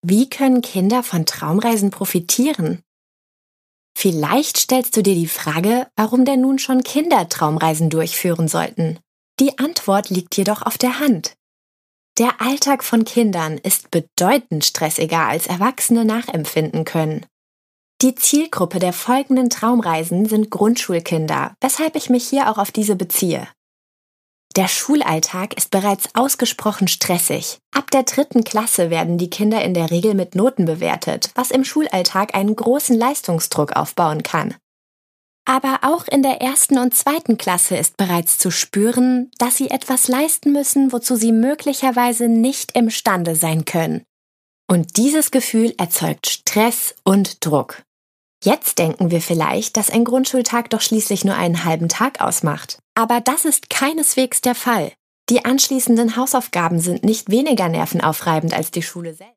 Wie können Kinder von Traumreisen profitieren? Vielleicht stellst du dir die Frage, warum denn nun schon Kinder Traumreisen durchführen sollten. Die Antwort liegt jedoch auf der Hand. Der Alltag von Kindern ist bedeutend stressiger, als Erwachsene nachempfinden können. Die Zielgruppe der folgenden Traumreisen sind Grundschulkinder, weshalb ich mich hier auch auf diese beziehe. Der Schulalltag ist bereits ausgesprochen stressig. Ab der 3. Klasse werden die Kinder in der Regel mit Noten bewertet, was im Schulalltag einen großen Leistungsdruck aufbauen kann. Aber auch in der 1. und 2. Klasse ist bereits zu spüren, dass sie etwas leisten müssen, wozu sie möglicherweise nicht imstande sein können. Und dieses Gefühl erzeugt Stress und Druck. Jetzt denken wir vielleicht, dass ein Grundschultag doch schließlich nur einen halben Tag ausmacht. Aber das ist keineswegs der Fall. Die anschließenden Hausaufgaben sind nicht weniger nervenaufreibend als die Schule selbst.